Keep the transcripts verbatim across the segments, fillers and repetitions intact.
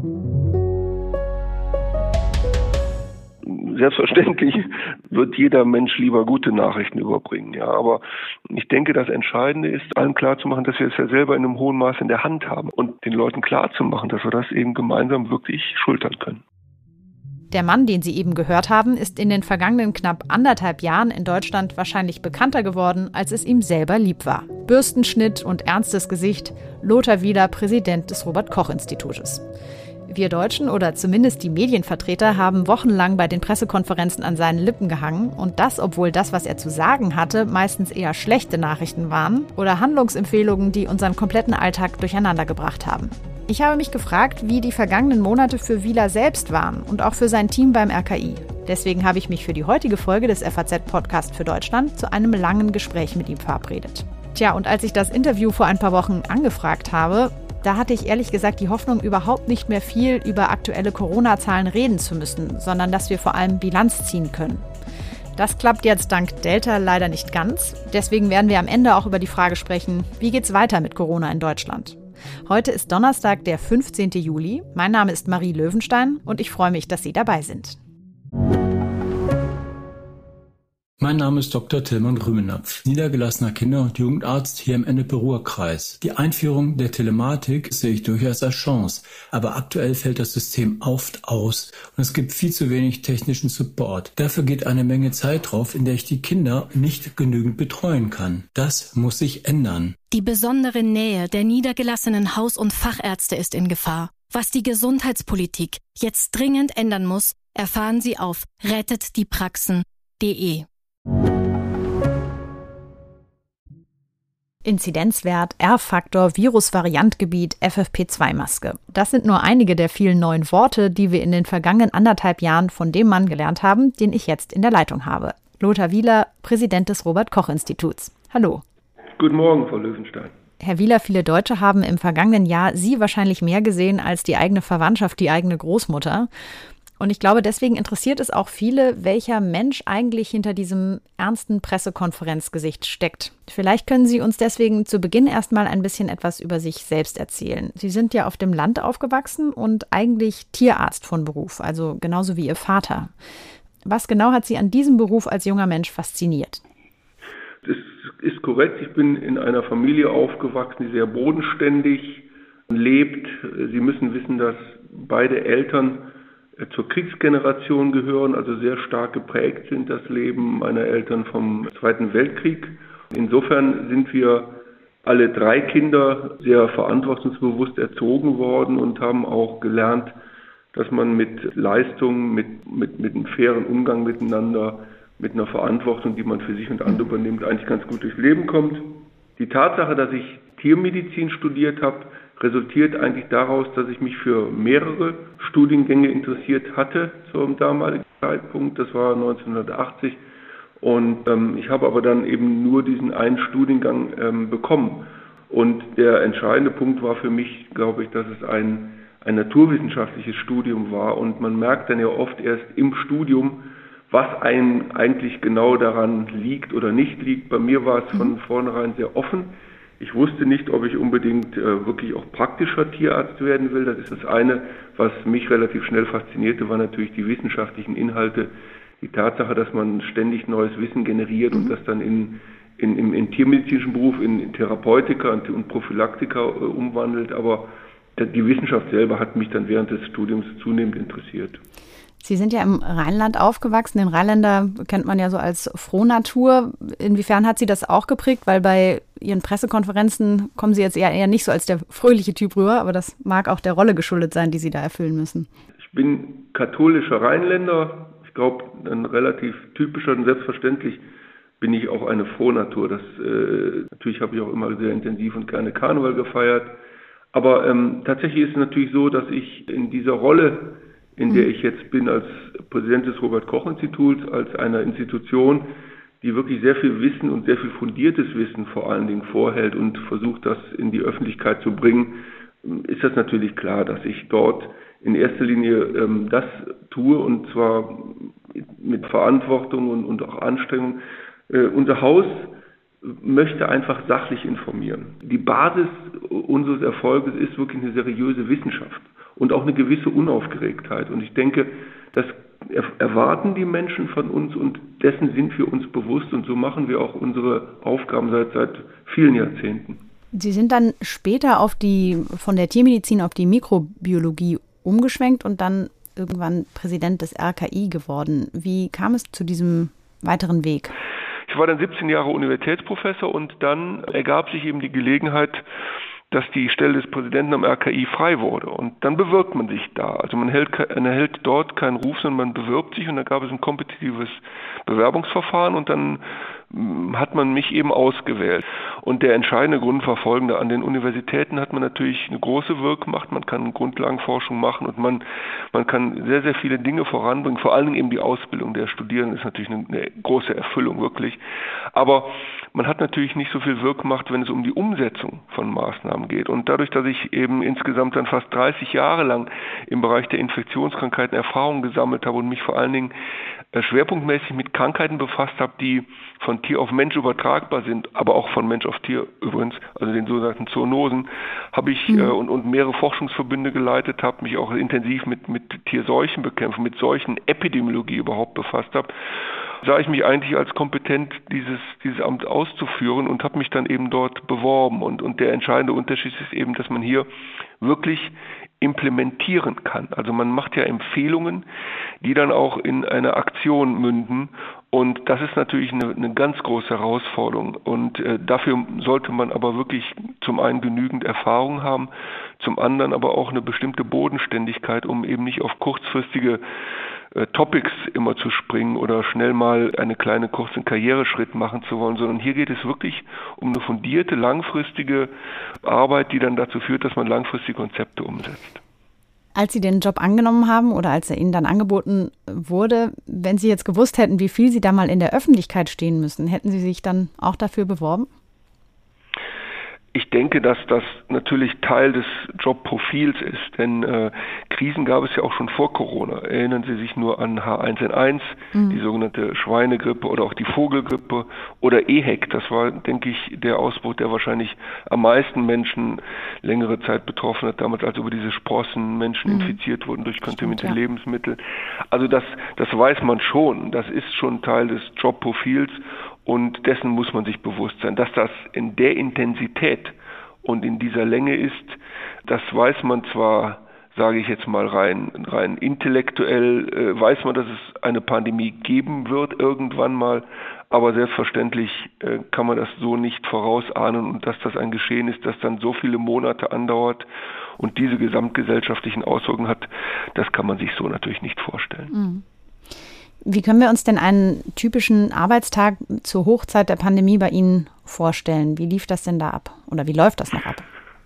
Selbstverständlich wird jeder Mensch lieber gute Nachrichten überbringen, ja. Aber ich denke, das Entscheidende ist, allen klarzumachen, dass wir es ja selber in einem hohen Maß in der Hand haben und den Leuten klarzumachen, dass wir das eben gemeinsam wirklich schultern können. Der Mann, den Sie eben gehört haben, ist in den vergangenen knapp anderthalb Jahren in Deutschland wahrscheinlich bekannter geworden, als es ihm selber lieb war. Bürstenschnitt und ernstes Gesicht, Lothar Wieler, Präsident des Robert-Koch-Institutes. Wir Deutschen oder zumindest die Medienvertreter haben wochenlang bei den Pressekonferenzen an seinen Lippen gehangen und das, obwohl das, was er zu sagen hatte, meistens eher schlechte Nachrichten waren oder Handlungsempfehlungen, die unseren kompletten Alltag durcheinander gebracht haben. Ich habe mich gefragt, wie die vergangenen Monate für Wieler selbst waren und auch für sein Team beim R K I. Deswegen habe ich mich für die heutige Folge des F A Z-Podcast für Deutschland zu einem langen Gespräch mit ihm verabredet. Tja, und als ich das Interview vor ein paar Wochen angefragt habe, da hatte ich ehrlich gesagt die Hoffnung, überhaupt nicht mehr viel über aktuelle Corona-Zahlen reden zu müssen, sondern dass wir vor allem Bilanz ziehen können. Das klappt jetzt dank Delta leider nicht ganz. Deswegen werden wir am Ende auch über die Frage sprechen, wie geht's weiter mit Corona in Deutschland? Heute ist Donnerstag, der fünfzehnten Juli. Mein Name ist Marie Löwenstein und ich freue mich, dass Sie dabei sind. Mein Name ist Doktor Tilman Rümenapf, niedergelassener Kinder- und Jugendarzt hier im Ennepe-Ruhr-Kreis. Die Einführung der Telematik sehe ich durchaus als Chance, aber aktuell fällt das System oft aus und es gibt viel zu wenig technischen Support. Dafür geht eine Menge Zeit drauf, in der ich die Kinder nicht genügend betreuen kann. Das muss sich ändern. Die besondere Nähe der niedergelassenen Haus- und Fachärzte ist in Gefahr. Was die Gesundheitspolitik jetzt dringend ändern muss, erfahren Sie auf rettet die praxen punkt de. Inzidenzwert, R-Faktor, Virusvariantgebiet, F F P zwei Maske. Das sind nur einige der vielen neuen Worte, die wir in den vergangenen anderthalb Jahren von dem Mann gelernt haben, den ich jetzt in der Leitung habe. Lothar Wieler, Präsident des Robert-Koch-Instituts. Hallo. Guten Morgen, Frau Löwenstein. Herr Wieler, viele Deutsche haben im vergangenen Jahr Sie wahrscheinlich mehr gesehen als die eigene Verwandtschaft, die eigene Großmutter. Und ich glaube, deswegen interessiert es auch viele, welcher Mensch eigentlich hinter diesem ernsten Pressekonferenzgesicht steckt. Vielleicht können Sie uns deswegen zu Beginn erstmal ein bisschen etwas über sich selbst erzählen. Sie sind ja auf dem Land aufgewachsen und eigentlich Tierarzt von Beruf, also genauso wie Ihr Vater. Was genau hat Sie an diesem Beruf als junger Mensch fasziniert? Das ist korrekt. Ich bin in einer Familie aufgewachsen, die sehr bodenständig lebt. Sie müssen wissen, dass beide Eltern zur Kriegsgeneration gehören, also sehr stark geprägt sind, das Leben meiner Eltern vom Zweiten Weltkrieg. Insofern sind wir alle drei Kinder sehr verantwortungsbewusst erzogen worden und haben auch gelernt, dass man mit Leistung, mit, mit, mit einem fairen Umgang miteinander, mit einer Verantwortung, die man für sich und andere übernimmt, eigentlich ganz gut durchs Leben kommt. Die Tatsache, dass ich Tiermedizin studiert habe, resultiert eigentlich daraus, dass ich mich für mehrere Studiengänge interessiert hatte zum damaligen Zeitpunkt. Das war neunzehnhundertachtzig. Und ähm, ich habe aber dann eben nur diesen einen Studiengang ähm, bekommen. Und der entscheidende Punkt war für mich, glaube ich, dass es ein, ein naturwissenschaftliches Studium war. Und man merkt dann ja oft erst im Studium, was einem eigentlich genau daran liegt oder nicht liegt. Bei mir war es von vornherein sehr offen. Ich wusste nicht, ob ich unbedingt äh, wirklich auch praktischer Tierarzt werden will. Das ist das eine. Was mich relativ schnell faszinierte, waren natürlich die wissenschaftlichen Inhalte. Die Tatsache, dass man ständig neues Wissen generiert und das dann in, in, im, im tiermedizinischen Beruf in, in Therapeutika und, und Prophylaktika äh, umwandelt. Aber die Wissenschaft selber hat mich dann während des Studiums zunehmend interessiert. Sie sind ja im Rheinland aufgewachsen. Den Rheinländer kennt man ja so als Frohnatur. Inwiefern hat Sie das auch geprägt? Weil bei Ihren Pressekonferenzen kommen Sie jetzt eher, eher nicht so als der fröhliche Typ rüber, aber das mag auch der Rolle geschuldet sein, die Sie da erfüllen müssen. Ich bin katholischer Rheinländer. Ich glaube, ein relativ typischer und selbstverständlich bin ich auch eine Frohnatur. Das, äh, natürlich habe ich auch immer sehr intensiv und gerne Karneval gefeiert. Aber ähm, tatsächlich ist es natürlich so, dass ich in dieser Rolle, in der ich jetzt bin als Präsident des Robert-Koch-Instituts, als einer Institution, die wirklich sehr viel Wissen und sehr viel fundiertes Wissen vor allen Dingen vorhält und versucht, das in die Öffentlichkeit zu bringen, ist das natürlich klar, dass ich dort in erster Linie ähm, das tue und zwar mit Verantwortung und, und auch Anstrengung. Äh, unser Haus möchte einfach sachlich informieren. Die Basis unseres Erfolges ist wirklich eine seriöse Wissenschaft. und auch eine gewisse Unaufgeregtheit. Und ich denke, das erwarten die Menschen von uns und dessen sind wir uns bewusst und so machen wir auch unsere Aufgaben seit, seit vielen Jahrzehnten. Sie sind dann später auf die, von der Tiermedizin auf die Mikrobiologie umgeschwenkt und dann irgendwann Präsident des R K I geworden. Wie kam es zu diesem weiteren Weg? Ich war dann siebzehn Jahre Universitätsprofessor und dann ergab sich eben die Gelegenheit, dass die Stelle des Präsidenten am R K I frei wurde. Und dann bewirbt man sich da. Also man erhält, man erhält dort keinen Ruf, sondern man bewirbt sich und dann gab es ein kompetitives Bewerbungsverfahren und dann hat man mich eben ausgewählt. Und der entscheidende Grund war folgender. An den Universitäten hat man natürlich eine große Wirkmacht, man kann Grundlagenforschung machen und man, man kann sehr, sehr viele Dinge voranbringen. Vor allen Dingen eben die Ausbildung der Studierenden ist natürlich eine, eine große Erfüllung, wirklich. Aber man hat natürlich nicht so viel Wirkmacht, wenn es um die Umsetzung von Maßnahmen geht. Und dadurch, dass ich eben insgesamt dann fast dreißig Jahre lang im Bereich der Infektionskrankheiten Erfahrungen gesammelt habe und mich vor allen Dingen schwerpunktmäßig mit Krankheiten befasst habe, die von Tier auf Mensch übertragbar sind, aber auch von Mensch auf Tier übrigens, also den sogenannten Zoonosen, habe ich mhm. äh, und, und mehrere Forschungsverbünde geleitet, habe mich auch intensiv mit, mit Tierseuchenbekämpfung, mit Seuchenepidemiologie überhaupt befasst habe, sah ich mich eigentlich als kompetent, dieses, dieses Amt auszuführen und habe mich dann eben dort beworben. Und, und der entscheidende Unterschied ist eben, dass man hier wirklich implementieren kann. Also man macht ja Empfehlungen, die dann auch in eine Aktion münden. Und das ist natürlich eine, eine ganz große Herausforderung. Und äh, dafür sollte man aber wirklich zum einen genügend Erfahrung haben, zum anderen aber auch eine bestimmte Bodenständigkeit, um eben nicht auf kurzfristige äh, Topics immer zu springen oder schnell mal eine kleine kurzen Karriereschritt machen zu wollen, sondern hier geht es wirklich um eine fundierte, langfristige Arbeit, die dann dazu führt, dass man langfristige Konzepte umsetzt. Als Sie den Job angenommen haben oder als er Ihnen dann angeboten wurde, wenn Sie jetzt gewusst hätten, wie viel Sie da mal in der Öffentlichkeit stehen müssen, hätten Sie sich dann auch dafür beworben? Ich denke, dass das natürlich Teil des Jobprofils ist, denn äh, Krisen gab es ja auch schon vor Corona. Erinnern Sie sich nur an H eins N eins, mhm. die sogenannte Schweinegrippe oder auch die Vogelgrippe oder E H E C. Das war, denke ich, der Ausbruch, der wahrscheinlich am meisten Menschen längere Zeit betroffen hat, damals als über diese Sprossen Menschen mhm. infiziert wurden durch kontaminierte ja. Lebensmittel. Also das, das weiß man schon, das ist schon Teil des Jobprofils. Und dessen muss man sich bewusst sein. Dass das in der Intensität und in dieser Länge ist, das weiß man zwar, sage ich jetzt mal rein, rein intellektuell, äh, weiß man, dass es eine Pandemie geben wird irgendwann mal, aber selbstverständlich äh, kann man das so nicht vorausahnen und dass das ein Geschehen ist, das dann so viele Monate andauert und diese gesamtgesellschaftlichen Auswirkungen hat, das kann man sich so natürlich nicht vorstellen. Mhm. Wie können wir uns denn einen typischen Arbeitstag zur Hochzeit der Pandemie bei Ihnen vorstellen? Wie lief das denn da ab? Oder wie läuft das noch ab?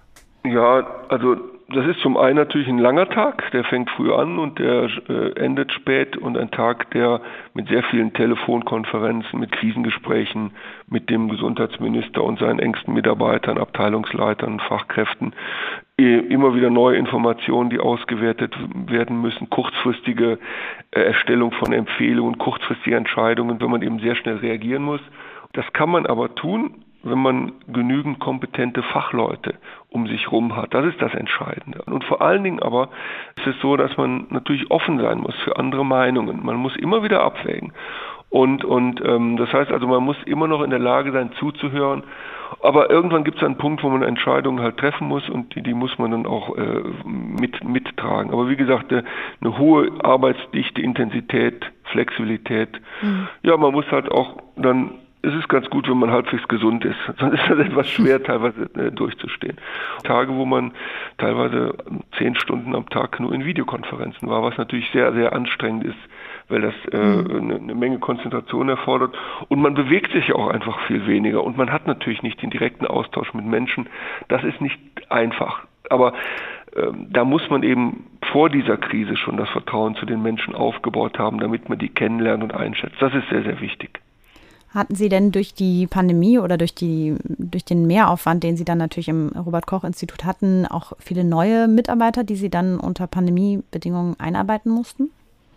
Ja, also das ist zum einen natürlich ein langer Tag, der fängt früh an und der äh, endet spät und ein Tag, der mit sehr vielen Telefonkonferenzen, mit Krisengesprächen, mit dem Gesundheitsminister und seinen engsten Mitarbeitern, Abteilungsleitern, Fachkräften, äh, immer wieder neue Informationen, die ausgewertet werden müssen, kurzfristige äh, Erstellung von Empfehlungen, kurzfristige Entscheidungen, wenn man eben sehr schnell reagieren muss. Das kann man aber tun, wenn man genügend kompetente Fachleute um sich rum hat. Das ist das Entscheidende. Und vor allen Dingen aber ist es so, dass man natürlich offen sein muss für andere Meinungen. Man muss immer wieder abwägen. Und, und ähm, das heißt also, man muss immer noch in der Lage sein, zuzuhören. Aber irgendwann gibt es einen Punkt, wo man Entscheidungen halt treffen muss und die, die muss man dann auch äh, mit, mittragen. Aber wie gesagt, eine, eine hohe Arbeitsdichte, Intensität, Flexibilität. Mhm. Ja, man muss halt auch dann Es ist ganz gut, wenn man halbwegs gesund ist. Sonst ist das etwas schwer, teilweise äh, durchzustehen. Tage, wo man teilweise zehn Stunden am Tag nur in Videokonferenzen war, was natürlich sehr, sehr anstrengend ist, weil das äh, eine, eine Menge Konzentration erfordert. Und man bewegt sich ja auch einfach viel weniger. Und man hat natürlich nicht den direkten Austausch mit Menschen. Das ist nicht einfach. Aber äh, da muss man eben vor dieser Krise schon das Vertrauen zu den Menschen aufgebaut haben, damit man die kennenlernt und einschätzt. Das ist sehr, sehr wichtig. Hatten Sie denn durch die Pandemie oder durch die durch den Mehraufwand, den Sie dann natürlich im Robert-Koch-Institut hatten, auch viele neue Mitarbeiter, die Sie dann unter Pandemiebedingungen einarbeiten mussten?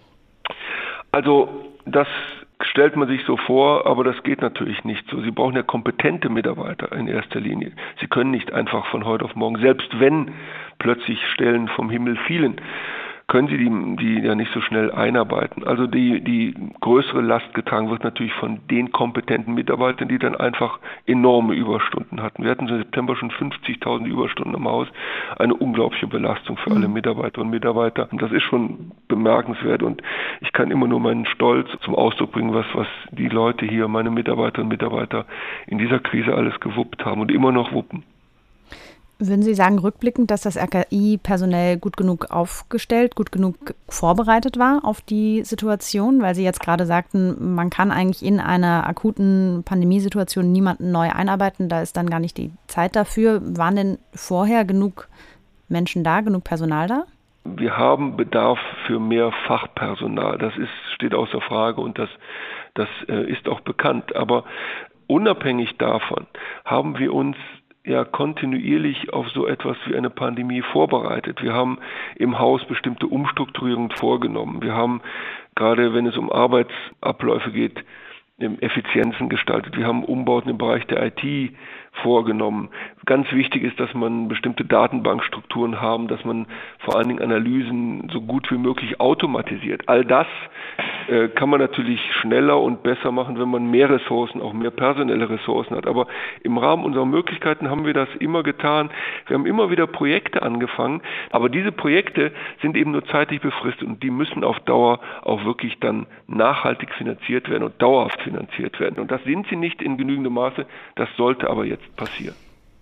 Also das stellt man sich so vor, aber das geht natürlich nicht so. Sie brauchen ja kompetente Mitarbeiter in erster Linie. Sie können nicht einfach von heute auf morgen, selbst wenn plötzlich Stellen vom Himmel fielen, können sie die, die ja nicht so schnell einarbeiten. Also die, die größere Last getragen wird natürlich von den kompetenten Mitarbeitern, die dann einfach enorme Überstunden hatten. Wir hatten im September schon fünfzigtausend Überstunden im Haus, eine unglaubliche Belastung für alle Mitarbeiterinnen und Mitarbeiter. Und das ist schon bemerkenswert und ich kann immer nur meinen Stolz zum Ausdruck bringen, was, was die Leute hier, meine Mitarbeiterinnen und Mitarbeiter in dieser Krise alles gewuppt haben und immer noch wuppen. Würden Sie sagen, rückblickend, dass das R K I personell gut genug aufgestellt, gut genug vorbereitet war auf die Situation? Weil Sie jetzt gerade sagten, man kann eigentlich in einer akuten Pandemiesituation niemanden neu einarbeiten, da ist dann gar nicht die Zeit dafür. Waren denn vorher genug Menschen da, genug Personal da? Wir haben Bedarf für mehr Fachpersonal. Das ist, steht außer Frage und das, das äh, ist auch bekannt. Aber unabhängig davon haben wir uns ja kontinuierlich auf so etwas wie eine Pandemie vorbereitet. Wir haben im Haus bestimmte Umstrukturierungen vorgenommen. Wir haben, gerade wenn es um Arbeitsabläufe geht, Effizienzen gestaltet. Wir haben Umbauten im Bereich der I T vorgenommen. Ganz wichtig ist, dass man bestimmte Datenbankstrukturen haben, dass man vor allen Dingen Analysen so gut wie möglich automatisiert. All das äh, kann man natürlich schneller und besser machen, wenn man mehr Ressourcen, auch mehr personelle Ressourcen hat. Aber im Rahmen unserer Möglichkeiten haben wir das immer getan. Wir haben immer wieder Projekte angefangen, aber diese Projekte sind eben nur zeitlich befristet und die müssen auf Dauer auch wirklich dann nachhaltig finanziert werden und dauerhaft finanziert werden. Und das sind sie nicht in genügendem Maße, das sollte aber jetzt passieren.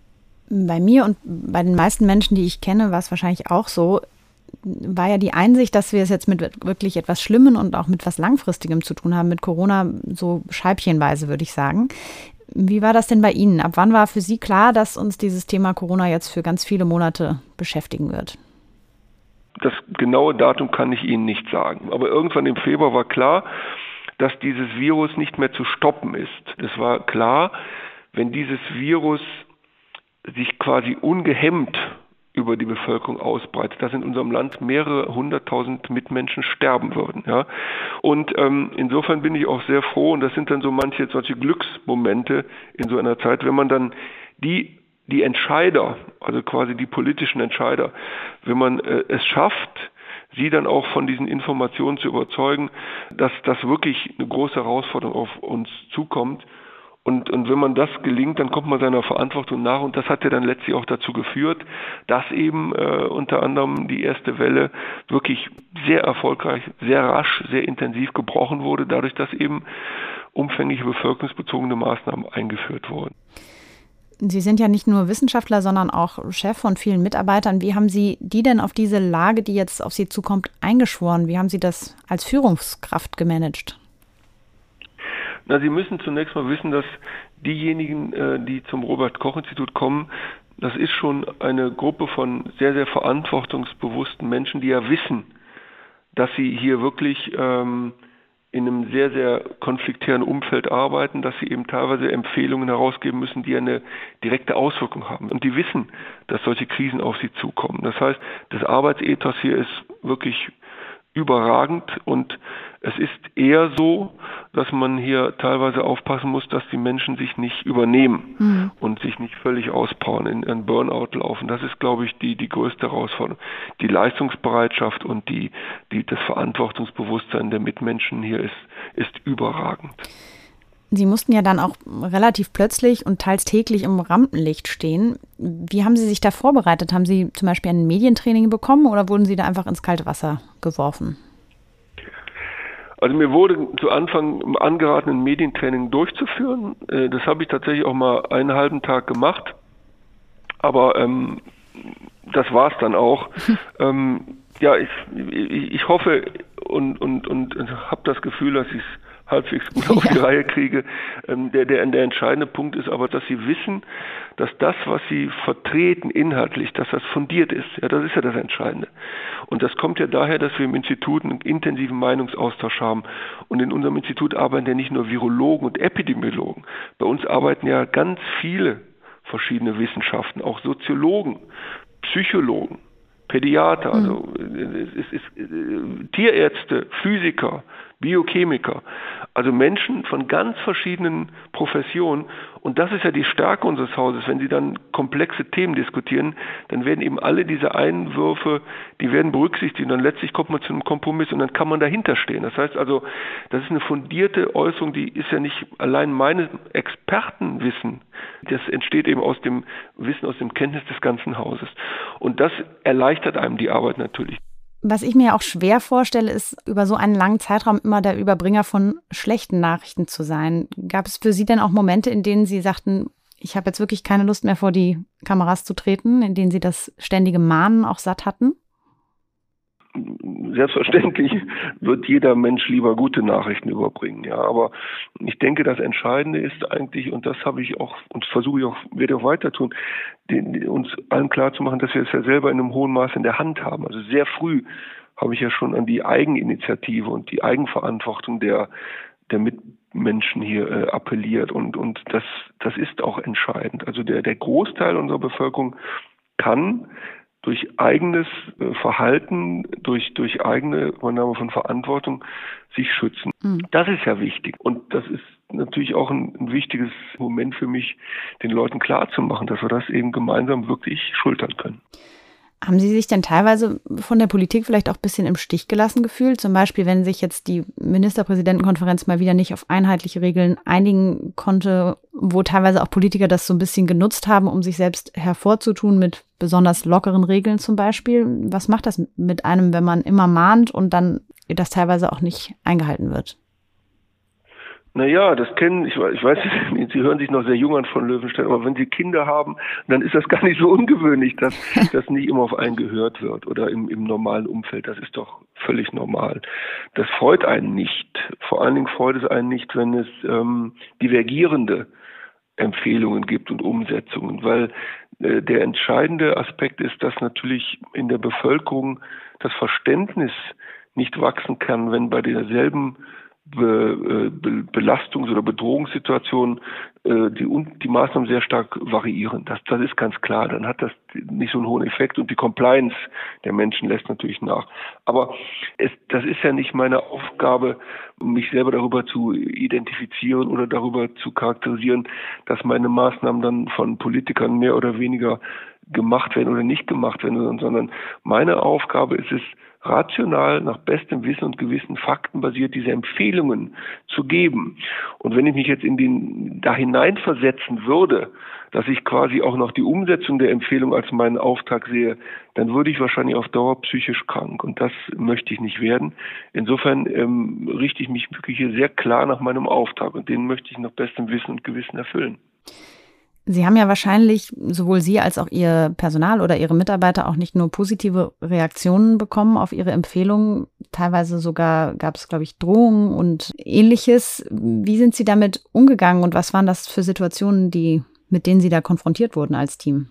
Bei mir und bei den meisten Menschen, die ich kenne, war es wahrscheinlich auch so, war ja die Einsicht, dass wir es jetzt mit wirklich etwas Schlimmem und auch mit etwas Langfristigem zu tun haben, mit Corona so scheibchenweise, würde ich sagen. Wie war das denn bei Ihnen? Ab wann war für Sie klar, dass uns dieses Thema Corona jetzt für ganz viele Monate beschäftigen wird? Das genaue Datum kann ich Ihnen nicht sagen. Aber irgendwann im Februar war klar, dass dieses Virus nicht mehr zu stoppen ist. Es war klar, wenn dieses Virus sich quasi ungehemmt über die Bevölkerung ausbreitet, dass in unserem Land mehrere hunderttausend Mitmenschen sterben würden. Ja? Und ähm, insofern bin ich auch sehr froh, und das sind dann so manche solche Glücksmomente in so einer Zeit, wenn man dann die, die Entscheider, also quasi die politischen Entscheider, wenn man äh, es schafft, sie dann auch von diesen Informationen zu überzeugen, dass das wirklich eine große Herausforderung auf uns zukommt. Und, und wenn man das gelingt, dann kommt man seiner Verantwortung nach. Und das hat ja dann letztlich auch dazu geführt, dass eben äh, unter anderem die erste Welle wirklich sehr erfolgreich, sehr rasch, sehr intensiv gebrochen wurde, dadurch, dass eben umfängliche bevölkerungsbezogene Maßnahmen eingeführt wurden. Sie sind ja nicht nur Wissenschaftler, sondern auch Chef von vielen Mitarbeitern. Wie haben Sie die denn auf diese Lage, die jetzt auf Sie zukommt, eingeschworen? Wie haben Sie das als Führungskraft gemanagt? Na, Sie müssen zunächst mal wissen, dass diejenigen, die zum Robert-Koch-Institut kommen, das ist schon eine Gruppe von sehr, sehr verantwortungsbewussten Menschen, die ja wissen, dass sie hier wirklich ähm, in einem sehr, sehr konfliktären Umfeld arbeiten, dass sie eben teilweise Empfehlungen herausgeben müssen, die eine direkte Auswirkung haben. Und die wissen, dass solche Krisen auf sie zukommen. Das heißt, das Arbeitsethos hier ist wirklich überragend und es ist eher so, dass man hier teilweise aufpassen muss, dass die Menschen sich nicht übernehmen mhm. und sich nicht völlig auspowern, in einen Burnout laufen. Das ist, glaube ich, die, die größte Herausforderung. Die Leistungsbereitschaft und die, die, das Verantwortungsbewusstsein der Mitmenschen hier ist, ist überragend. Sie mussten ja dann auch relativ plötzlich und teils täglich im Rampenlicht stehen. Wie haben Sie sich da vorbereitet? Haben Sie zum Beispiel ein Medientraining bekommen oder wurden Sie da einfach ins kalte Wasser geworfen? Also mir wurde zu Anfang angeraten, ein Medientraining durchzuführen. Das habe ich tatsächlich auch mal einen halben Tag gemacht. Aber ähm, das war es dann auch. ähm, ja, ich, ich, ich hoffe und, und, und habe das Gefühl, dass ich es halbwegs gut auf die ja. Reihe kriege. Ähm, der, der, der entscheidende Punkt ist aber, dass sie wissen, dass das, was sie vertreten inhaltlich, dass das fundiert ist. Ja, das ist ja das Entscheidende. Und das kommt ja daher, dass wir im Institut einen intensiven Meinungsaustausch haben. Und in unserem Institut arbeiten ja nicht nur Virologen und Epidemiologen. Bei uns arbeiten ja ganz viele verschiedene Wissenschaften, auch Soziologen, Psychologen, Pädiater, also es ist, es ist, Tierärzte, Physiker, Biochemiker, also Menschen von ganz verschiedenen Professionen. Und das ist ja die Stärke unseres Hauses. Wenn Sie dann komplexe Themen diskutieren, dann werden eben alle diese Einwürfe, die werden berücksichtigt und dann letztlich kommt man zu einem Kompromiss und dann kann man dahinter stehen. Das heißt also, das ist eine fundierte Äußerung, die ist ja nicht allein mein Expertenwissen, das entsteht eben aus dem Wissen, aus dem Kenntnis des ganzen Hauses. Und das erleichtert einem die Arbeit natürlich. Was ich mir auch schwer vorstelle, ist, über so einen langen Zeitraum immer der Überbringer von schlechten Nachrichten zu sein. Gab es für Sie denn auch Momente, in denen Sie sagten, ich habe jetzt wirklich keine Lust mehr vor die Kameras zu treten, in denen Sie das ständige Mahnen auch satt hatten? Selbstverständlich wird jeder Mensch lieber gute Nachrichten überbringen, ja. Aber ich denke, das Entscheidende ist eigentlich, und das habe ich auch und versuche ich auch, werde auch weiter tun, den, uns allen klar zu machen, dass wir es ja selber in einem hohen Maß in der Hand haben. Also sehr früh habe ich ja schon an die Eigeninitiative und die Eigenverantwortung der der Mitmenschen hier äh, appelliert und und das das ist auch entscheidend. Also der der Großteil unserer Bevölkerung kann durch eigenes Verhalten, durch durch eigene Übernahme von Verantwortung sich schützen. Mhm. Das ist ja wichtig. Und das ist natürlich auch ein, ein wichtiges Moment für mich, den Leuten klarzumachen, dass wir das eben gemeinsam wirklich schultern können. Haben Sie sich denn teilweise von der Politik vielleicht auch ein bisschen im Stich gelassen gefühlt? Zum Beispiel, wenn sich jetzt die Ministerpräsidentenkonferenz mal wieder nicht auf einheitliche Regeln einigen konnte, wo teilweise auch Politiker das so ein bisschen genutzt haben, um sich selbst hervorzutun mit besonders lockeren Regeln zum Beispiel. Was macht das mit einem, wenn man immer mahnt und dann das teilweise auch nicht eingehalten wird? Naja, das kennen, ich weiß, ich weiß, Sie hören sich noch sehr jung an von Löwenstein, aber wenn Sie Kinder haben, dann ist das gar nicht so ungewöhnlich, dass das nicht immer auf einen gehört wird oder im, im normalen Umfeld. Das ist doch völlig normal. Das freut einen nicht. Vor allen Dingen freut es einen nicht, wenn es ähm, divergierende Empfehlungen gibt und Umsetzungen, weil äh, der entscheidende Aspekt ist, dass natürlich in der Bevölkerung das Verständnis nicht wachsen kann, wenn bei derselben Be, Be, Belastungs- oder Bedrohungssituationen äh, die, die Maßnahmen sehr stark variieren. Das, das ist ganz klar. Dann hat das nicht so einen hohen Effekt und die Compliance der Menschen lässt natürlich nach. Aber es, das ist ja nicht meine Aufgabe, mich selber darüber zu identifizieren oder darüber zu charakterisieren, dass meine Maßnahmen dann von Politikern mehr oder weniger gemacht werden oder nicht gemacht werden, sondern meine Aufgabe ist es, rational, nach bestem Wissen und Gewissen, faktenbasiert diese Empfehlungen zu geben. Und wenn ich mich jetzt in den da hineinversetzen würde, dass ich quasi auch noch die Umsetzung der Empfehlung als meinen Auftrag sehe, dann würde ich wahrscheinlich auf Dauer psychisch krank. Und das möchte ich nicht werden. Insofern ähm, richte ich mich wirklich hier sehr klar nach meinem Auftrag und den möchte ich nach bestem Wissen und Gewissen erfüllen. Sie haben ja wahrscheinlich, sowohl Sie als auch Ihr Personal oder Ihre Mitarbeiter, auch nicht nur positive Reaktionen bekommen auf Ihre Empfehlungen. Teilweise sogar gab es, glaube ich, Drohungen und Ähnliches. Wie sind Sie damit umgegangen und was waren das für Situationen, die, mit denen Sie da konfrontiert wurden als Team?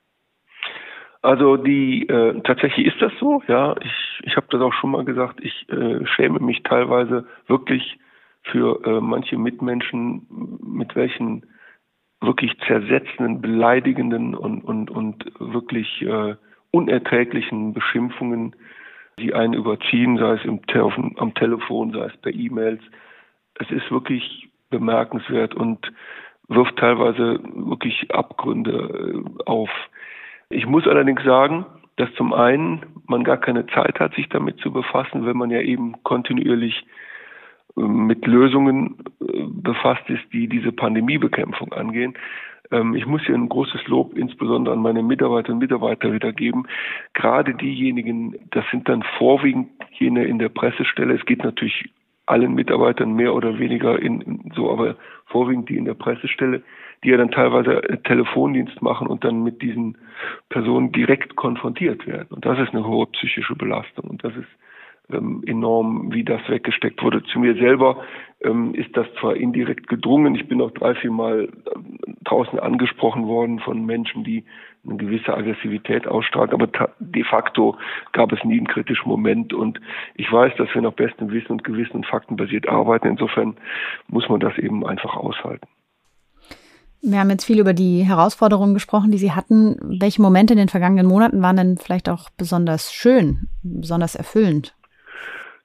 Also die äh, tatsächlich ist das so, ja. Ich, ich habe das auch schon mal gesagt, ich äh, schäme mich teilweise wirklich für äh, manche Mitmenschen, mit welchen wirklich zersetzenden, beleidigenden und und und wirklich äh, unerträglichen Beschimpfungen, die einen überziehen, sei es im Te- am Telefon, sei es per E-Mails. Es ist wirklich bemerkenswert und wirft teilweise wirklich Abgründe äh, auf. Ich muss allerdings sagen, dass zum einen man gar keine Zeit hat, sich damit zu befassen, wenn man ja eben kontinuierlich mit Lösungen befasst ist, die diese Pandemiebekämpfung angehen. Ich muss hier ein großes Lob insbesondere an meine Mitarbeiterinnen und Mitarbeiter wiedergeben. Gerade diejenigen, das sind dann vorwiegend jene in der Pressestelle. Es geht natürlich allen Mitarbeitern mehr oder weniger in so, aber vorwiegend die in der Pressestelle, die ja dann teilweise Telefondienst machen und dann mit diesen Personen direkt konfrontiert werden. Und das ist eine hohe psychische Belastung und das ist Ähm, enorm, wie das weggesteckt wurde. Zu mir selber ähm, ist das zwar indirekt gedrungen, ich bin auch drei, vier Mal ähm, draußen angesprochen worden von Menschen, die eine gewisse Aggressivität ausstrahlen, aber ta- de facto gab es nie einen kritischen Moment und ich weiß, dass wir nach bestem Wissen und Gewissen und faktenbasiert arbeiten. Insofern muss man das eben einfach aushalten. Wir haben jetzt viel über die Herausforderungen gesprochen, die Sie hatten. Welche Momente in den vergangenen Monaten waren denn vielleicht auch besonders schön, besonders erfüllend?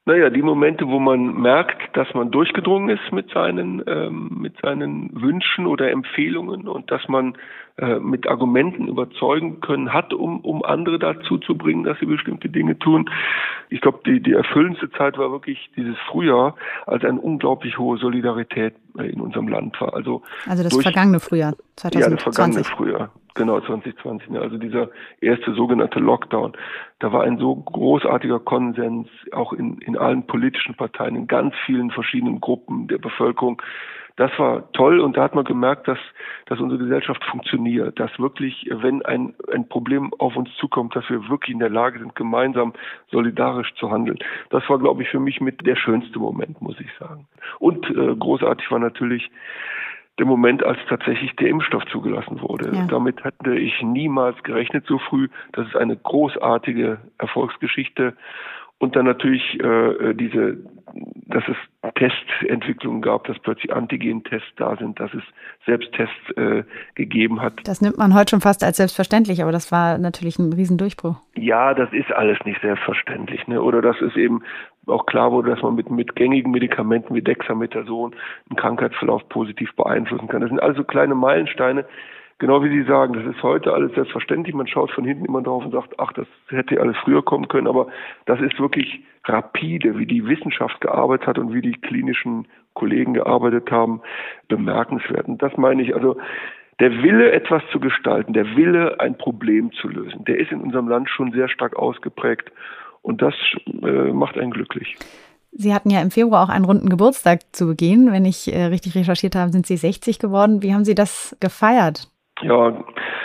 Naja, die Momente, wo man merkt, dass man durchgedrungen ist mit seinen, ähm, mit seinen Wünschen oder Empfehlungen und dass man äh, mit Argumenten überzeugen können hat, um, um andere dazu zu bringen, dass sie bestimmte Dinge tun. Ich glaube, die, die erfüllendste Zeit war wirklich dieses Frühjahr, als eine unglaublich hohe Solidarität in unserem Land war. Also, also das durch, vergangene Frühjahr, zwanzig zwanzig. Ja, das vergangene Frühjahr. Genau, zwanzig zwanzig. Also dieser erste sogenannte Lockdown. Da war ein so großartiger Konsens, auch in, in allen politischen Parteien, in ganz vielen verschiedenen Gruppen der Bevölkerung. Das war toll und da hat man gemerkt, dass, dass unsere Gesellschaft funktioniert, dass wirklich, wenn ein, ein Problem auf uns zukommt, dass wir wirklich in der Lage sind, gemeinsam solidarisch zu handeln. Das war, glaube ich, für mich mit der schönste Moment, muss ich sagen. Und äh, großartig war natürlich der Moment, als tatsächlich der Impfstoff zugelassen wurde. Ja. Damit hätte ich niemals gerechnet so früh. Das ist eine großartige Erfolgsgeschichte. Und dann natürlich äh, diese, dass es Testentwicklungen gab, dass plötzlich Antigen-Tests da sind, dass es Selbsttests äh, gegeben hat. Das nimmt man heute schon fast als selbstverständlich, aber das war natürlich ein Riesendurchbruch. Ja, das ist alles nicht selbstverständlich, ne? Oder dass es eben auch klar wurde, dass man mit, mit gängigen Medikamenten wie Dexamethason einen Krankheitsverlauf positiv beeinflussen kann. Das sind also kleine Meilensteine. Genau wie Sie sagen, das ist heute alles selbstverständlich. Man schaut von hinten immer drauf und sagt, ach, das hätte alles früher kommen können. Aber das ist wirklich rapide, wie die Wissenschaft gearbeitet hat und wie die klinischen Kollegen gearbeitet haben, bemerkenswert. Und das meine ich, also der Wille, etwas zu gestalten, der Wille, ein Problem zu lösen, der ist in unserem Land schon sehr stark ausgeprägt. Und das äh, macht einen glücklich. Sie hatten ja im Februar auch einen runden Geburtstag zu begehen. Wenn ich äh, richtig recherchiert habe, sind Sie sechzig geworden. Wie haben Sie das gefeiert? Ja,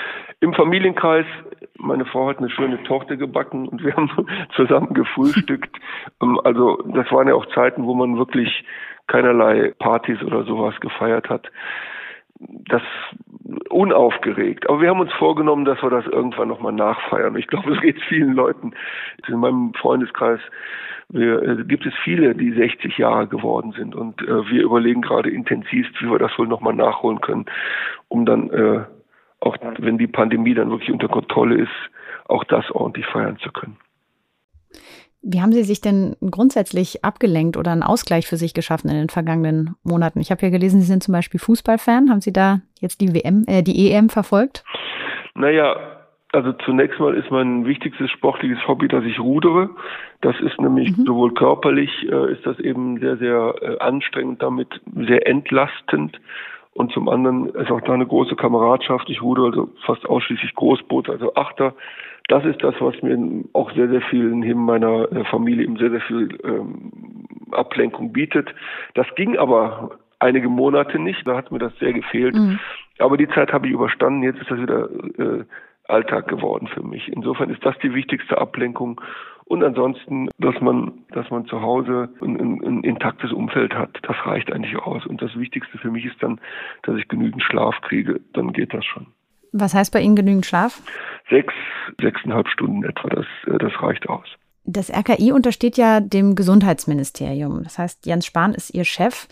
im Familienkreis. Meine Frau hat eine schöne Torte gebacken und wir haben zusammen gefrühstückt. Also das waren ja auch Zeiten, wo man wirklich keinerlei Partys oder sowas gefeiert hat. Das unaufgeregt. Aber wir haben uns vorgenommen, dass wir das irgendwann nochmal nachfeiern. Ich glaube, es geht vielen Leuten. In meinem Freundeskreis wir, äh, gibt es viele, die sechzig Jahre geworden sind. Und äh, wir überlegen gerade intensiv, wie wir das wohl nochmal nachholen können, um dann, äh, auch wenn die Pandemie dann wirklich unter Kontrolle ist, auch das ordentlich feiern zu können. Wie haben Sie sich denn grundsätzlich abgelenkt oder einen Ausgleich für sich geschaffen in den vergangenen Monaten? Ich habe ja gelesen, Sie sind zum Beispiel Fußballfan. Haben Sie da jetzt die W M, äh, die E M verfolgt? Naja, also zunächst mal ist mein wichtigstes sportliches Hobby, dass ich rudere. Das ist nämlich mhm. sowohl körperlich, äh, ist das eben sehr, sehr äh, anstrengend, damit sehr entlastend. Und zum anderen ist auch da eine große Kameradschaft. Ich rudere also fast ausschließlich Großboot, also Achter. Das ist das, was mir auch sehr, sehr viel neben meiner Familie eben sehr, sehr viel ähm, Ablenkung bietet. Das ging aber einige Monate nicht, da hat mir das sehr gefehlt. Mhm. Aber die Zeit habe ich überstanden, jetzt ist das wieder äh, Alltag geworden für mich. Insofern ist das die wichtigste Ablenkung. Und ansonsten, dass man, dass man zu Hause ein, ein, ein intaktes Umfeld hat, das reicht eigentlich aus. Und das Wichtigste für mich ist dann, dass ich genügend Schlaf kriege, dann geht das schon. Was heißt bei Ihnen genügend Schlaf? Sechs, sechseinhalb Stunden etwa, das, das reicht aus. Das R K I untersteht ja dem Gesundheitsministerium. Das heißt, Jens Spahn ist Ihr Chef.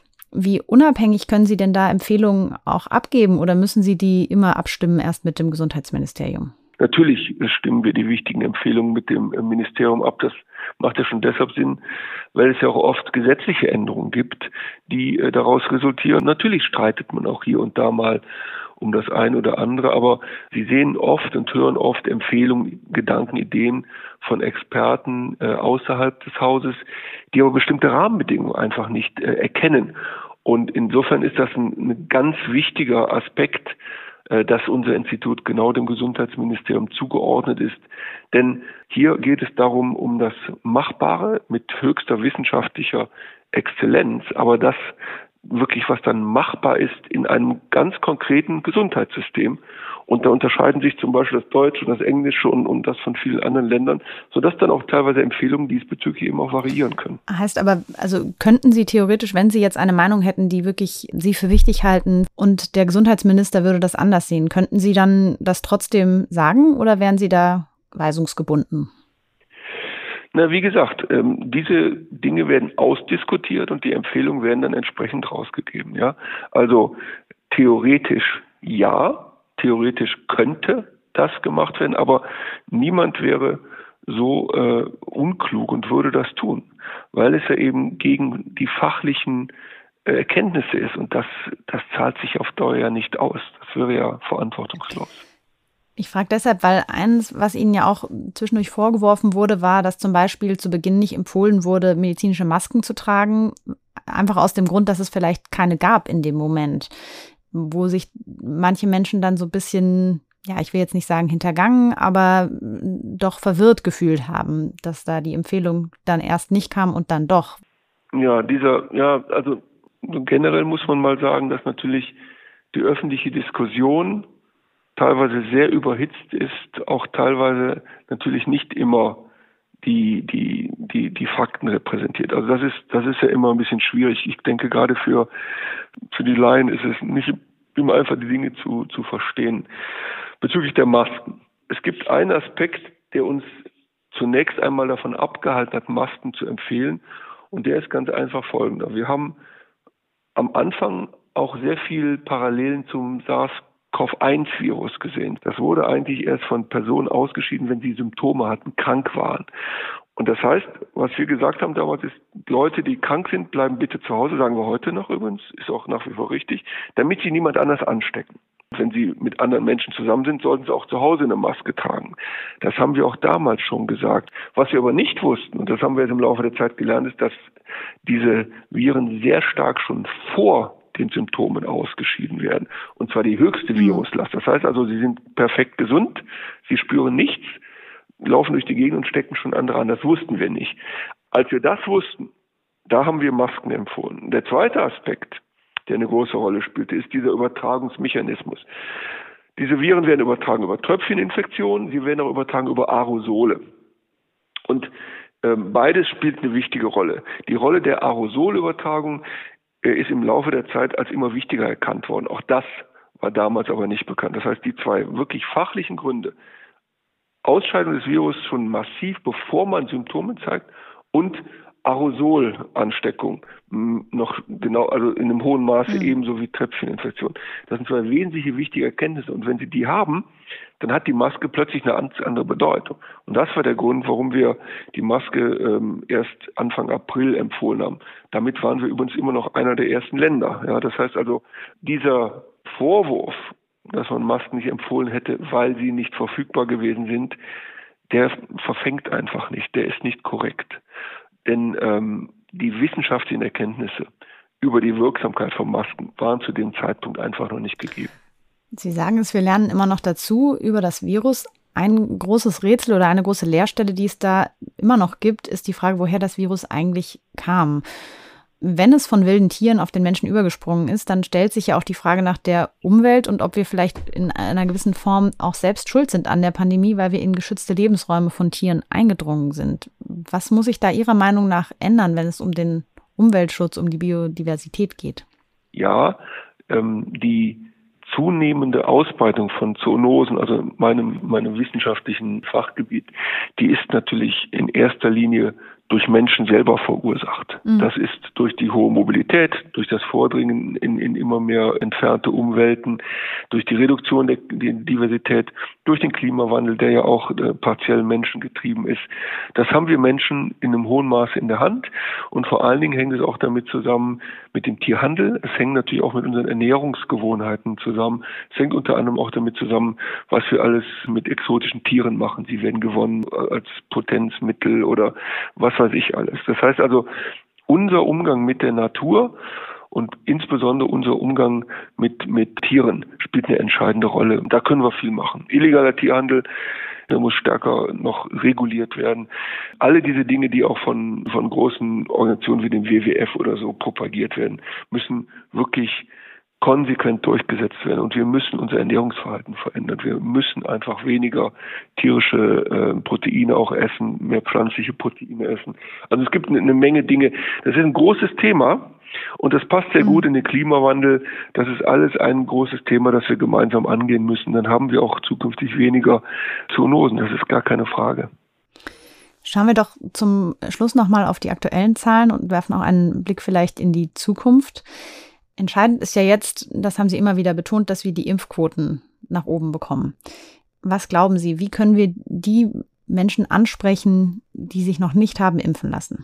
Wie unabhängig können Sie denn da Empfehlungen auch abgeben oder müssen Sie die immer abstimmen erst mit dem Gesundheitsministerium? Natürlich stimmen wir die wichtigen Empfehlungen mit dem Ministerium ab. Das macht ja schon deshalb Sinn, weil es ja auch oft gesetzliche Änderungen gibt, die daraus resultieren. Natürlich streitet man auch hier und da mal um das eine oder andere, aber Sie sehen oft und hören oft Empfehlungen, Gedanken, Ideen von Experten äh, außerhalb des Hauses, die aber bestimmte Rahmenbedingungen einfach nicht äh, erkennen. Und insofern ist das ein, ein ganz wichtiger Aspekt, äh, dass unser Institut genau dem Gesundheitsministerium zugeordnet ist. Denn hier geht es darum, um das Machbare mit höchster wissenschaftlicher Exzellenz, aber das wirklich, was dann machbar ist in einem ganz konkreten Gesundheitssystem. Und da unterscheiden sich zum Beispiel das Deutsche und das Englische und, und das von vielen anderen Ländern, sodass dann auch teilweise Empfehlungen diesbezüglich eben auch variieren können. Heißt aber, also könnten Sie theoretisch, wenn Sie jetzt eine Meinung hätten, die wirklich Sie für wichtig halten und der Gesundheitsminister würde das anders sehen, könnten Sie dann das trotzdem sagen oder wären Sie da weisungsgebunden? Na, wie gesagt, ähm, diese Dinge werden ausdiskutiert und die Empfehlungen werden dann entsprechend rausgegeben, ja. Also theoretisch ja, theoretisch könnte das gemacht werden, aber niemand wäre so äh, unklug und würde das tun, weil es ja eben gegen die fachlichen äh, Erkenntnisse ist und das, das zahlt sich auf Dauer ja nicht aus. Das wäre ja verantwortungslos. Ich frage deshalb, weil eins, was Ihnen ja auch zwischendurch vorgeworfen wurde, war, dass zum Beispiel zu Beginn nicht empfohlen wurde, medizinische Masken zu tragen, einfach aus dem Grund, dass es vielleicht keine gab in dem Moment, wo sich manche Menschen dann so ein bisschen, ja, ich will jetzt nicht sagen hintergangen, aber doch verwirrt gefühlt haben, dass da die Empfehlung dann erst nicht kam und dann doch. Ja, dieser, ja, also generell muss man mal sagen, dass natürlich die öffentliche Diskussion teilweise sehr überhitzt ist, auch teilweise natürlich nicht immer die, die, die, die Fakten repräsentiert. Also das ist, das ist ja immer ein bisschen schwierig. Ich denke, gerade für, für die Laien ist es nicht immer einfach, die Dinge zu, zu verstehen. Bezüglich der Masken. Es gibt einen Aspekt, der uns zunächst einmal davon abgehalten hat, Masken zu empfehlen. Und der ist ganz einfach folgender. Wir haben am Anfang auch sehr viel Parallelen zum SARS-C o V eins Virus gesehen. Das wurde eigentlich erst von Personen ausgeschieden, wenn sie Symptome hatten, krank waren. Und das heißt, was wir gesagt haben damals ist, Leute, die krank sind, bleiben bitte zu Hause, sagen wir heute noch übrigens, ist auch nach wie vor richtig, damit sie niemand anders anstecken. Wenn sie mit anderen Menschen zusammen sind, sollten sie auch zu Hause eine Maske tragen. Das haben wir auch damals schon gesagt. Was wir aber nicht wussten, und das haben wir jetzt im Laufe der Zeit gelernt, ist, dass diese Viren sehr stark schon vor den Symptomen ausgeschieden werden. Und zwar die höchste Viruslast. Das heißt also, sie sind perfekt gesund, sie spüren nichts, laufen durch die Gegend und stecken schon andere an. Das wussten wir nicht. Als wir das wussten, da haben wir Masken empfohlen. Der zweite Aspekt, der eine große Rolle spielte, ist dieser Übertragungsmechanismus. Diese Viren werden übertragen über Tröpfcheninfektionen, sie werden auch übertragen über Aerosole. Und äh, beides spielt eine wichtige Rolle. Die Rolle der Aerosolübertragung äh, ist im Laufe der Zeit als immer wichtiger erkannt worden. Auch das war damals aber nicht bekannt. Das heißt, die zwei wirklich fachlichen Gründe, Ausscheidung des Virus schon massiv, bevor man Symptome zeigt, und Aerosolansteckung noch genau, also in einem hohen Maße mhm. ebenso wie Tröpfcheninfektion. Das sind zwei wesentliche wichtige Erkenntnisse. Und wenn Sie die haben, dann hat die Maske plötzlich eine andere Bedeutung. Und das war der Grund, warum wir die Maske ähm, erst Anfang April empfohlen haben. Damit waren wir übrigens immer noch einer der ersten Länder. Ja, das heißt also, dieser Vorwurf, dass man Masken nicht empfohlen hätte, weil sie nicht verfügbar gewesen sind, der verfängt einfach nicht, der ist nicht korrekt. Denn ähm, die wissenschaftlichen Erkenntnisse über die Wirksamkeit von Masken waren zu dem Zeitpunkt einfach noch nicht gegeben. Sie sagen es, wir lernen immer noch dazu über das Virus. Ein großes Rätsel oder eine große Leerstelle, die es da immer noch gibt, ist die Frage, woher das Virus eigentlich kam. Wenn es von wilden Tieren auf den Menschen übergesprungen ist, dann stellt sich ja auch die Frage nach der Umwelt und ob wir vielleicht in einer gewissen Form auch selbst schuld sind an der Pandemie, weil wir in geschützte Lebensräume von Tieren eingedrungen sind. Was muss sich da Ihrer Meinung nach ändern, wenn es um den Umweltschutz, um die Biodiversität geht? Ja, ähm, die zunehmende Ausbreitung von Zoonosen, also meinem, meinem wissenschaftlichen Fachgebiet, die ist natürlich in erster Linie durch Menschen selber verursacht. Mhm. Das ist durch die hohe Mobilität, durch das Vordringen in, in immer mehr entfernte Umwelten, durch die Reduktion der, der Diversität, durch den Klimawandel, der ja auch äh, partiell menschengetrieben ist. Das haben wir Menschen in einem hohen Maße in der Hand und vor allen Dingen hängt es auch damit zusammen mit dem Tierhandel. Es hängt natürlich auch mit unseren Ernährungsgewohnheiten zusammen. Es hängt unter anderem auch damit zusammen, was wir alles mit exotischen Tieren machen. Sie werden gewonnen als Potenzmittel oder was weiß ich alles. Das heißt also, unser Umgang mit der Natur und insbesondere unser Umgang mit, mit Tieren spielt eine entscheidende Rolle. Da können wir viel machen. Illegaler Tierhandel, der muss stärker noch reguliert werden. Alle diese Dinge, die auch von, von großen Organisationen wie dem W W F oder so propagiert werden, müssen wirklich konsequent durchgesetzt werden. Und wir müssen unser Ernährungsverhalten verändern. Wir müssen einfach weniger tierische äh, Proteine auch essen, mehr pflanzliche Proteine essen. Also es gibt eine, eine Menge Dinge. Das ist ein großes Thema und das passt sehr gut in den Klimawandel. Das ist alles ein großes Thema, das wir gemeinsam angehen müssen. Dann haben wir auch zukünftig weniger Zoonosen. Das ist gar keine Frage. Schauen wir doch zum Schluss nochmal auf die aktuellen Zahlen und werfen auch einen Blick vielleicht in die Zukunft. Entscheidend ist ja jetzt, das haben Sie immer wieder betont, dass wir die Impfquoten nach oben bekommen. Was glauben Sie, wie können wir die Menschen ansprechen, die sich noch nicht haben impfen lassen?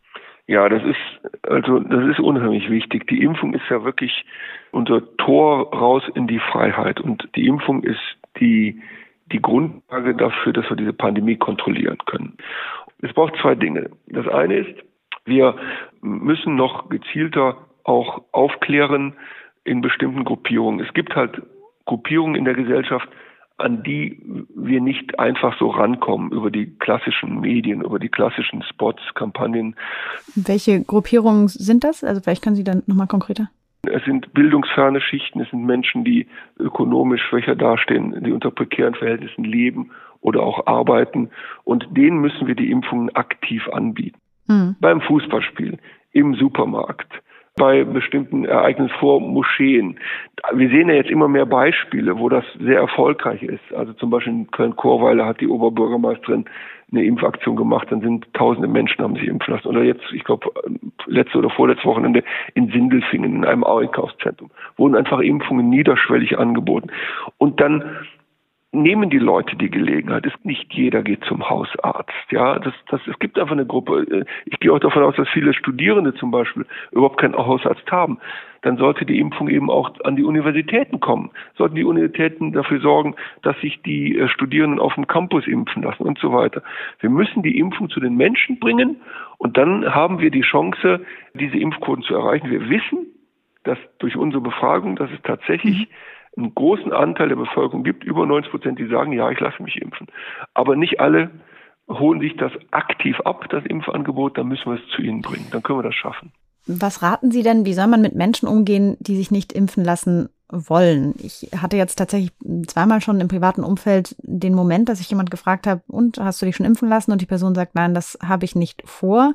Ja, das ist, also, das ist unheimlich wichtig. Die Impfung ist ja wirklich unser Tor raus in die Freiheit. Und die Impfung ist die, die Grundlage dafür, dass wir diese Pandemie kontrollieren können. Es braucht zwei Dinge. Das eine ist, wir müssen noch gezielter auch aufklären in bestimmten Gruppierungen. Es gibt halt Gruppierungen in der Gesellschaft, an die wir nicht einfach so rankommen über die klassischen Medien, über die klassischen Spots, Kampagnen. Welche Gruppierungen sind das? Also vielleicht können Sie dann nochmal konkreter. Es sind bildungsferne Schichten, es sind Menschen, die ökonomisch schwächer dastehen, die unter prekären Verhältnissen leben oder auch arbeiten. Und denen müssen wir die Impfungen aktiv anbieten. Mhm. Beim Fußballspiel, im Supermarkt, bei bestimmten Ereignissen vor Moscheen. Wir sehen ja jetzt immer mehr Beispiele, wo das sehr erfolgreich ist. Also zum Beispiel in Köln-Chorweiler hat die Oberbürgermeisterin eine Impfaktion gemacht, dann sind tausende Menschen haben sich impfen lassen. Oder jetzt, ich glaube, letzte oder vorletzte Wochenende in Sindelfingen, in einem Einkaufszentrum, wurden einfach Impfungen niederschwellig angeboten. Und dann nehmen die Leute die Gelegenheit. Es, nicht jeder geht zum Hausarzt. Ja, das, das, es gibt einfach eine Gruppe. Ich gehe auch davon aus, dass viele Studierende zum Beispiel überhaupt keinen Hausarzt haben. Dann sollte die Impfung eben auch an die Universitäten kommen. Sollten die Universitäten dafür sorgen, dass sich die Studierenden auf dem Campus impfen lassen und so weiter. Wir müssen die Impfung zu den Menschen bringen und dann haben wir die Chance, diese Impfquoten zu erreichen. Wir wissen, dass durch unsere Befragung, dass es tatsächlich einen großen Anteil der Bevölkerung gibt, über neunzig Prozent, die sagen, ja, ich lasse mich impfen. Aber nicht alle holen sich das aktiv ab, das Impfangebot, dann müssen wir es zu ihnen bringen. Dann können wir das schaffen. Was raten Sie denn, wie soll man mit Menschen umgehen, die sich nicht impfen lassen wollen? Ich hatte jetzt tatsächlich zweimal schon im privaten Umfeld den Moment, dass ich jemand gefragt habe, und hast du dich schon impfen lassen? Und die Person sagt, nein, das habe ich nicht vor.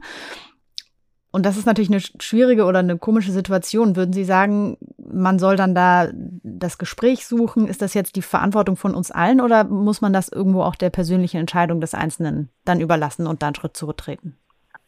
Und das ist natürlich eine schwierige oder eine komische Situation. Würden Sie sagen, man soll dann da das Gespräch suchen? Ist das jetzt die Verantwortung von uns allen oder muss man das irgendwo auch der persönlichen Entscheidung des Einzelnen dann überlassen und dann einen Schritt zurücktreten?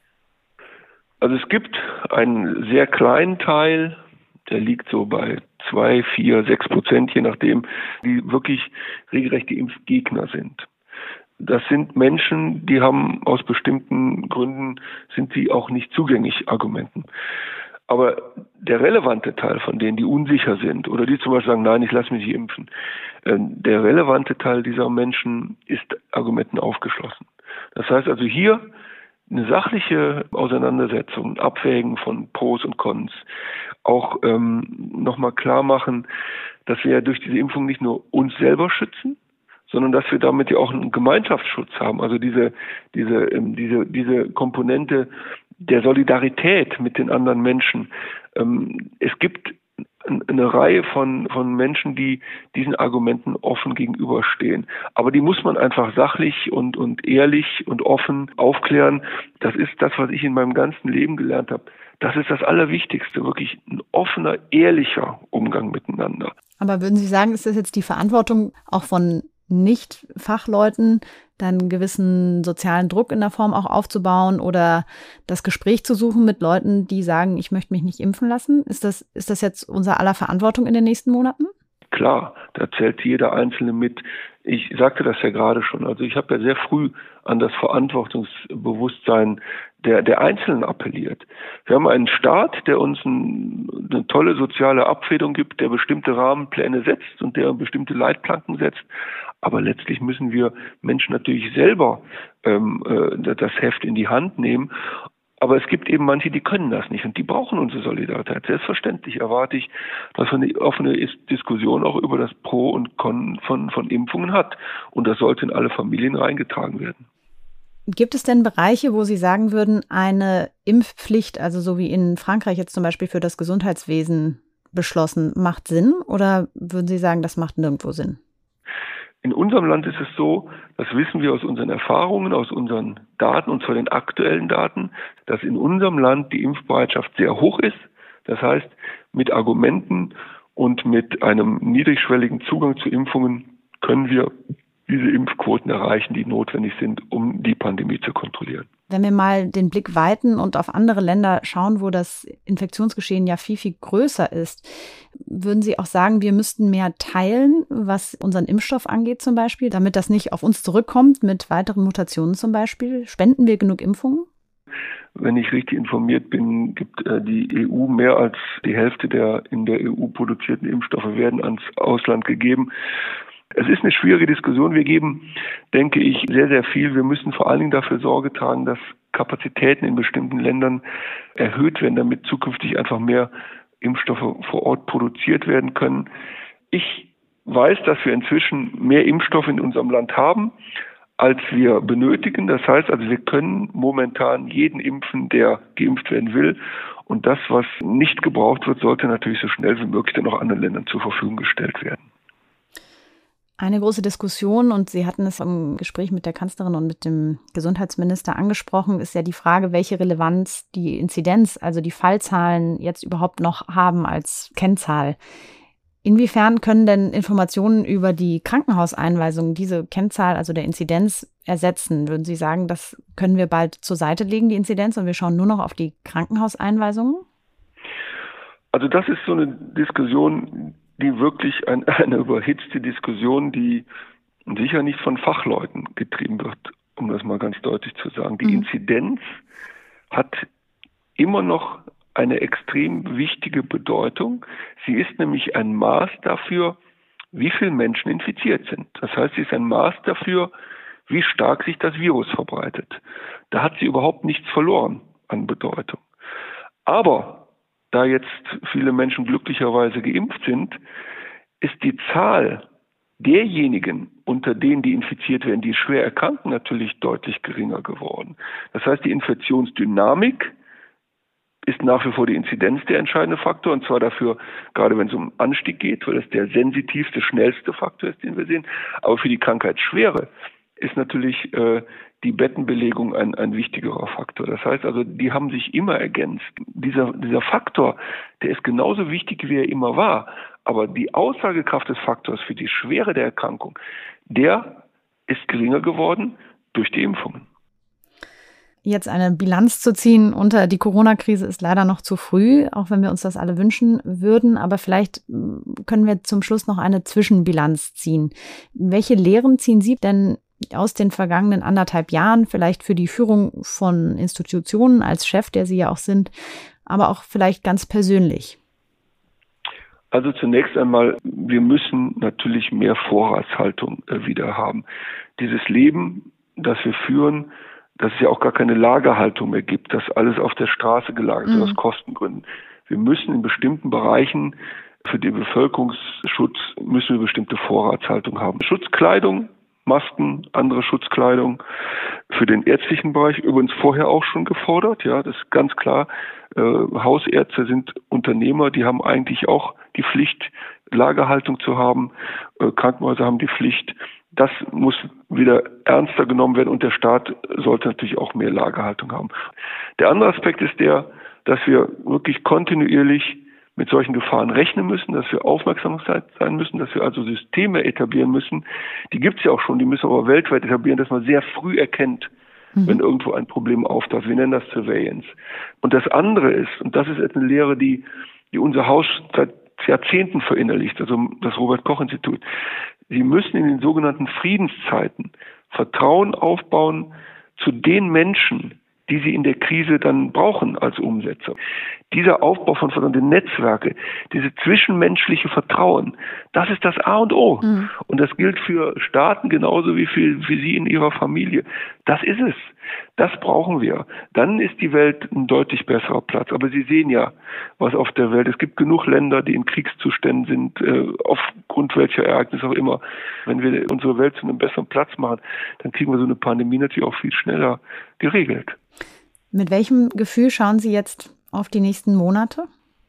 Also es gibt einen sehr kleinen Teil, der liegt so bei zwei, vier, sechs Prozent, je nachdem, die wirklich regelrechte Impfgegner sind. Das sind Menschen, die haben aus bestimmten Gründen, sind sie auch nicht zugänglich Argumenten. Aber der relevante Teil von denen, die unsicher sind oder die zum Beispiel sagen, nein, ich lasse mich nicht impfen, der relevante Teil dieser Menschen ist Argumenten aufgeschlossen. Das heißt also hier eine sachliche Auseinandersetzung, Abwägen von Pros und Cons, auch ähm, nochmal klar machen, dass wir ja durch diese Impfung nicht nur uns selber schützen, sondern dass wir damit ja auch einen Gemeinschaftsschutz haben. Also diese, diese, ähm, diese, diese Komponente der Solidarität mit den anderen Menschen. Ähm, es gibt eine Reihe von, von Menschen, die diesen Argumenten offen gegenüberstehen. Aber die muss man einfach sachlich und, und ehrlich und offen aufklären. Das ist das, was ich in meinem ganzen Leben gelernt habe. Das ist das Allerwichtigste, wirklich ein offener, ehrlicher Umgang miteinander. Aber würden Sie sagen, ist das jetzt die Verantwortung auch von Nicht-Fachleuten, dann einen gewissen sozialen Druck in der Form auch aufzubauen oder das Gespräch zu suchen mit Leuten, die sagen, ich möchte mich nicht impfen lassen? Ist das, ist das jetzt unser aller Verantwortung in den nächsten Monaten? Klar, da zählt jeder Einzelne mit. Ich sagte das ja gerade schon. Also ich habe ja sehr früh an das Verantwortungsbewusstsein der, der Einzelnen appelliert. Wir haben einen Staat, der uns ein, eine tolle soziale Abfederung gibt, der bestimmte Rahmenpläne setzt und der bestimmte Leitplanken setzt. Aber letztlich müssen wir Menschen natürlich selber ähm, äh, das Heft in die Hand nehmen. Aber es gibt eben manche, die können das nicht und die brauchen unsere Solidarität. Selbstverständlich erwarte ich, dass man eine offene Diskussion auch über das Pro und Con von, von Impfungen hat. Und das sollte in alle Familien reingetragen werden. Gibt es denn Bereiche, wo Sie sagen würden, eine Impfpflicht, also so wie in Frankreich jetzt zum Beispiel für das Gesundheitswesen beschlossen, macht Sinn? Oder würden Sie sagen, das macht nirgendwo Sinn? In unserem Land ist es so, das wissen wir aus unseren Erfahrungen, aus unseren Daten, und zwar den aktuellen Daten, dass in unserem Land die Impfbereitschaft sehr hoch ist. Das heißt, mit Argumenten und mit einem niedrigschwelligen Zugang zu Impfungen können wir diese Impfquoten erreichen, die notwendig sind, um die Pandemie zu kontrollieren. Wenn wir mal den Blick weiten und auf andere Länder schauen, wo das Infektionsgeschehen ja viel, viel größer ist, würden Sie auch sagen, wir müssten mehr teilen, was unseren Impfstoff angeht zum Beispiel, damit das nicht auf uns zurückkommt mit weiteren Mutationen zum Beispiel? Spenden wir genug Impfungen? Wenn ich richtig informiert bin, gibt äh, die E U mehr als die Hälfte der in der E U produzierten Impfstoffe werden ans Ausland gegeben. Es ist eine schwierige Diskussion. Wir geben, denke ich, sehr, sehr viel. Wir müssen vor allen Dingen dafür Sorge tragen, dass Kapazitäten in bestimmten Ländern erhöht werden, damit zukünftig einfach mehr Impfstoffe vor Ort produziert werden können. Ich weiß, dass wir inzwischen mehr Impfstoffe in unserem Land haben, als wir benötigen. Das heißt also, wir können momentan jeden impfen, der geimpft werden will. Und das, was nicht gebraucht wird, sollte natürlich so schnell wie möglich dann auch anderen Ländern zur Verfügung gestellt werden. Eine große Diskussion, und Sie hatten es im Gespräch mit der Kanzlerin und mit dem Gesundheitsminister angesprochen, ist ja die Frage, welche Relevanz die Inzidenz, also die Fallzahlen jetzt überhaupt noch haben als Kennzahl. Inwiefern können denn Informationen über die Krankenhauseinweisungen diese Kennzahl, also der Inzidenz, ersetzen? Würden Sie sagen, das können wir bald zur Seite legen, die Inzidenz, und wir schauen nur noch auf die Krankenhauseinweisungen? Also das ist so eine Diskussion, die wirklich ein, eine überhitzte Diskussion, die sicher nicht von Fachleuten getrieben wird, um das mal ganz deutlich zu sagen. Die mhm. Inzidenz hat immer noch eine extrem wichtige Bedeutung. Sie ist nämlich ein Maß dafür, wie viele Menschen infiziert sind. Das heißt, sie ist ein Maß dafür, wie stark sich das Virus verbreitet. Da hat sie überhaupt nichts verloren an Bedeutung. Aber da jetzt viele Menschen glücklicherweise geimpft sind, ist die Zahl derjenigen, unter denen die infiziert werden, die schwer erkranken, natürlich deutlich geringer geworden. Das heißt, die Infektionsdynamik ist nach wie vor die Inzidenz der entscheidende Faktor, und zwar dafür, gerade wenn es um Anstieg geht, weil es der sensitivste, schnellste Faktor ist, den wir sehen. Aber für die Krankheitsschwere ist natürlich äh, die Bettenbelegung ein, ein wichtigerer Faktor. Das heißt also, die haben sich immer ergänzt. Dieser, dieser Faktor, der ist genauso wichtig, wie er immer war. Aber die Aussagekraft des Faktors für die Schwere der Erkrankung, der ist geringer geworden durch die Impfungen. Jetzt eine Bilanz zu ziehen unter die Corona-Krise ist leider noch zu früh, auch wenn wir uns das alle wünschen würden. Aber vielleicht können wir zum Schluss noch eine Zwischenbilanz ziehen. Welche Lehren ziehen Sie denn aus den vergangenen anderthalb Jahren, vielleicht für die Führung von Institutionen als Chef, der Sie ja auch sind, aber auch vielleicht ganz persönlich? Also zunächst einmal, wir müssen natürlich mehr Vorratshaltung äh, wieder haben. Dieses Leben, das wir führen, dass es ja auch gar keine Lagerhaltung mehr gibt, dass alles auf der Straße gelagert wird, mhm. aus Kostengründen. Wir müssen in bestimmten Bereichen für den Bevölkerungsschutz müssen wir bestimmte Vorratshaltung haben. Schutzkleidung, Masken, andere Schutzkleidung für den ärztlichen Bereich, übrigens vorher auch schon gefordert, ja, das ist ganz klar. Äh, Hausärzte sind Unternehmer, die haben eigentlich auch die Pflicht, Lagerhaltung zu haben. Äh, Krankenhäuser haben die Pflicht. Das muss wieder ernster genommen werden, und der Staat sollte natürlich auch mehr Lagerhaltung haben. Der andere Aspekt ist der, dass wir wirklich kontinuierlich mit solchen Gefahren rechnen müssen, dass wir aufmerksam sein müssen, dass wir also Systeme etablieren müssen. Die gibt es ja auch schon, die müssen wir aber weltweit etablieren, dass man sehr früh erkennt, mhm. wenn irgendwo ein Problem auftaucht. Wir nennen das Surveillance. Und das andere ist, und das ist eine Lehre, die, die unser Haus seit Jahrzehnten verinnerlicht, also das Robert-Koch-Institut. Sie müssen in den sogenannten Friedenszeiten Vertrauen aufbauen zu den Menschen, die sie in der Krise dann brauchen als Umsetzer. Dieser Aufbau von Vertrauen, die Netzwerke, diese zwischenmenschliche Vertrauen, das ist das A und O. Mhm. Und das gilt für Staaten genauso wie für, für Sie in Ihrer Familie. Das ist es. Das brauchen wir. Dann ist die Welt ein deutlich besserer Platz. Aber Sie sehen ja, was auf der Welt, es gibt genug Länder, die in Kriegszuständen sind, äh, aufgrund welcher Ereignisse auch immer. Wenn wir unsere Welt zu einem besseren Platz machen, dann kriegen wir so eine Pandemie natürlich auch viel schneller geregelt. Mit welchem Gefühl schauen Sie jetzt auf die nächsten Monate?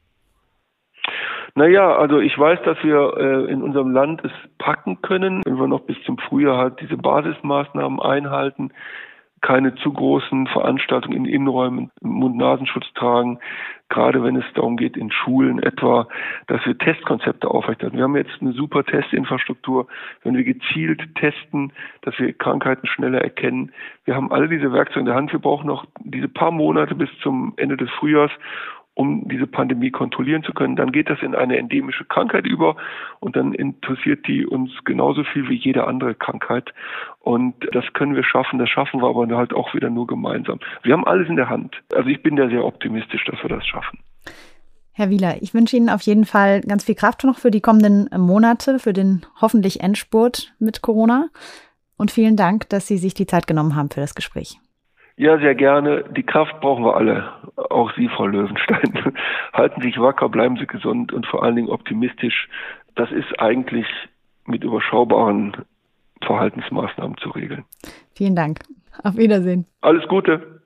Naja, also ich weiß, dass wir äh, in unserem Land es packen können, wenn wir noch bis zum Frühjahr halt diese Basismaßnahmen einhalten. keine zu großen Veranstaltungen in Innenräumen, Mund-Nasenschutz tragen, gerade wenn es darum geht, in Schulen etwa, dass wir Testkonzepte aufrechterhalten. Wir haben jetzt eine super Testinfrastruktur, wenn wir gezielt testen, dass wir Krankheiten schneller erkennen. Wir haben alle diese Werkzeuge in der Hand. Wir brauchen noch diese paar Monate bis zum Ende des Frühjahrs, um diese Pandemie kontrollieren zu können. Dann geht das in eine endemische Krankheit über und dann interessiert die uns genauso viel wie jede andere Krankheit. Und das können wir schaffen, das schaffen wir aber halt auch wieder nur gemeinsam. Wir haben alles in der Hand. Also ich bin da sehr optimistisch, dass wir das schaffen. Herr Wieler, ich wünsche Ihnen auf jeden Fall ganz viel Kraft noch für die kommenden Monate, für den hoffentlich Endspurt mit Corona. Und vielen Dank, dass Sie sich die Zeit genommen haben für das Gespräch. Ja, sehr gerne. Die Kraft brauchen wir alle. Auch Sie, Frau Löwenstein. Halten Sie sich wacker, bleiben Sie gesund und vor allen Dingen optimistisch. Das ist eigentlich mit überschaubaren Verhaltensmaßnahmen zu regeln. Vielen Dank. Auf Wiedersehen. Alles Gute.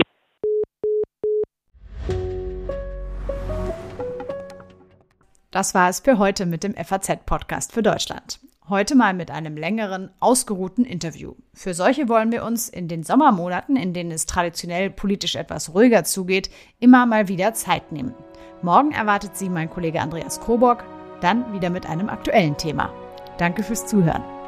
Das war es für heute mit dem F A Z-Podcast für Deutschland. Heute mal mit einem längeren, ausgeruhten Interview. Für solche wollen wir uns in den Sommermonaten, in denen es traditionell politisch etwas ruhiger zugeht, immer mal wieder Zeit nehmen. Morgen erwartet Sie mein Kollege Andreas Krobock, dann wieder mit einem aktuellen Thema. Danke fürs Zuhören.